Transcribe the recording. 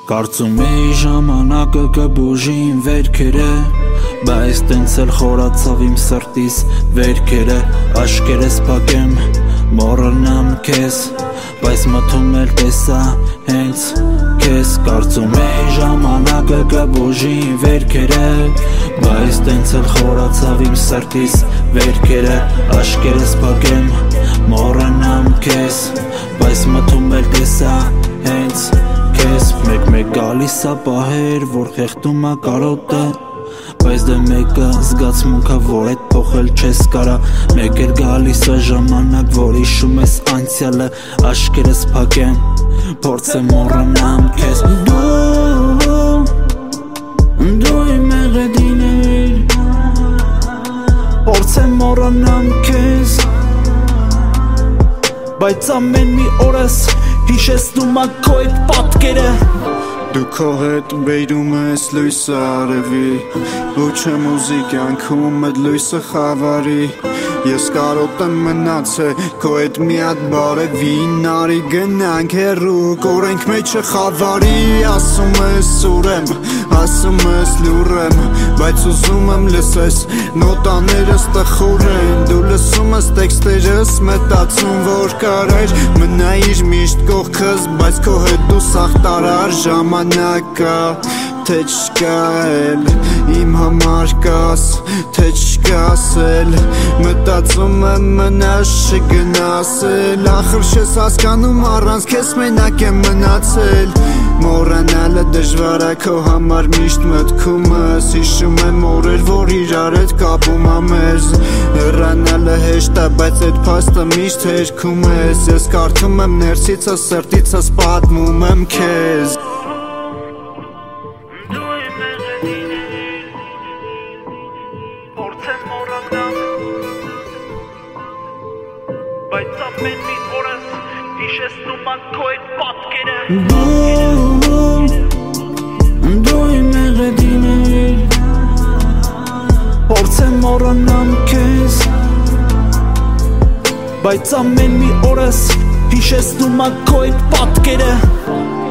Կարծում էի ժամանակը կբուժի իմ վերքերը, բայց տենց էլ խորացավ իմ սրտիս վերքերը, աշկերես փակեմ, մոռանամ քեզ, բայց մթում էլ տեսա հենց քեզ, կարծում էի ժամանակը կբուժի իմ վերքերը, բայց տենց էլ խորացավ իմ սրտիս վերքերը, աշկերես փակեմ, մոռանամ քեզ, բայց մթում էլ տեսա հենց քեզ, մեկ գալիս ա պահեր, որ խեղդում ա կարոտը, բայց դե մեկը զգացմունքա, որ էդ փոխել չես կարա, մեկ էլ գալիս ա ժամանակ, որ հիշում ես անցյալը, աշկերս փակեմ, փորձեմ մոռանամ քեզ, դու իմ եղեդին էիր, փորձեմ մոռանամ քեզ, բայց ամեն մի օրս հիշեցնում ա քո այդ պատկերը, դու քո հետ բերում ես լույսը արևի, ու չեմ ուզի կյանքում այդ լույսը խավարի, ես կարոտ եմ մնացել քո հետ մի հատ բարևին, արի գնանք հեռու, կորենք մեջը խավարի, ասում ես սուր եմ, ասում ես լուր եմ, բայց ուզում եմ լսես, նոտաներս տխուր են, դու լսում ես տեքստերս, մտածում որ կարեր, մնայիր միշտ կողքս, բայց քո հետ դու սաղտարար ժամանակա, թե չկա էլ, իմ համար կաս, թե չկաս էլ, մտածում եմ մնաս չգնաս էլ, ախր չես հասկանում առանց քեզ մենակ եմ մնացել, մոռանալը դժվար է քո համար միշտ մտքումս, հիշում եմ օրեր որ իրար հետ կապում ա մեզ, հեռանալը հեշտ է բայց այդ փաստը միշտ հերքում ես, ես կարդում եմ ներսիցս սրտիցս պատմում եմ քեզ, Փորձեմ մոռանամ, բայց ամեն մի օրս հիշեցնում ա քո այդ պատկերը, դու իմ եղեդին էիր, փորձեմ մոռանամ քեզ, բայց ամեն մի օրս հիշեցնում ա քո այդ պատկերը,